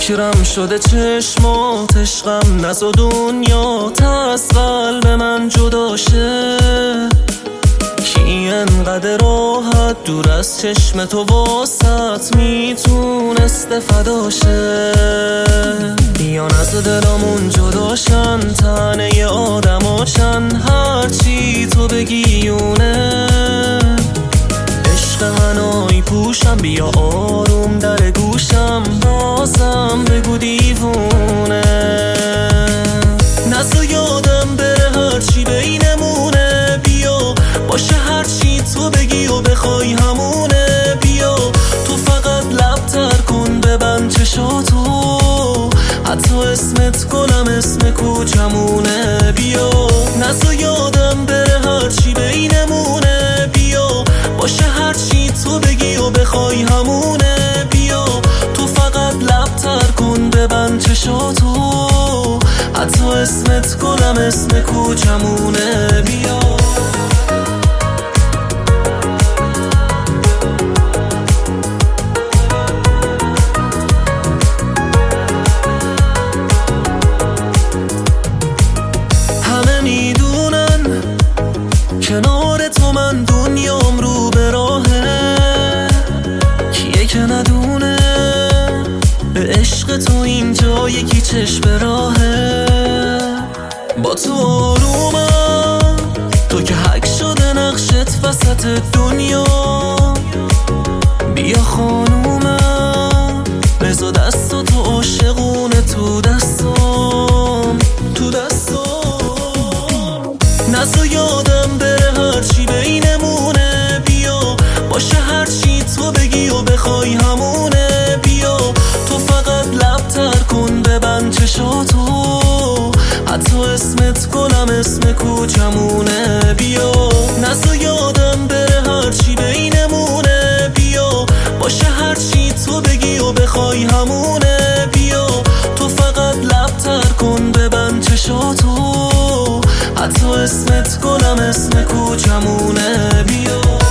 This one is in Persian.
فکرم شده چشمات، عشقم نز و دنیا از قلب من جدا شه. کی انقدر راحت دور از چشم تو واسط میتونسته فداشه؟ بیان از دلامون جداشن، تنه آدماشن، هرچی تو بگیونه. عشق هنایی پوشم، بیا آروم در گوشم، بازم بگو دیوونه. نزا یادم بره هرچی بینمونه، بیا باشه هرچی تو بگی و بخوای همونه. بیا تو فقط لب تر کن، ببند چشاتو، حتی اسمت گلم اسم کوچمونه. بیا نزا یادم بره هرچی بینمونه، بیا باشه هرچی تو بگی و بخوای همونه. بیا تو فقط لب تر کن، ببند چشاتو، حتی اسمت گلم اسم کوچمونه. بیا همه میدونن کنار تو من دنیام رو به راهه. کیه که ندونه به عشق تو اینجا یکی چشم به راهه. با تو آرومم، تو که حک شده نقشت وسط دنیا. بیا خانومم، بزا دست و تو عاشقونه تو دستم، تو دستم. نزا یادم بره هرچی بینمونه، بیا باشه هرچی تو بگی و بخوای همونه. بیا تو فقط لب تر کن، ببند چشاتو، حتی اسمت گلم اسم کوچمونه. بیا نزا یادم بره هرچی بینمونه، بیا باشه هرچی تو بگی و بخوای همونه. بیا تو فقط لب تر کن، ببند چشاتو، حتی اسمت گلم اسم کوچمونه. بیا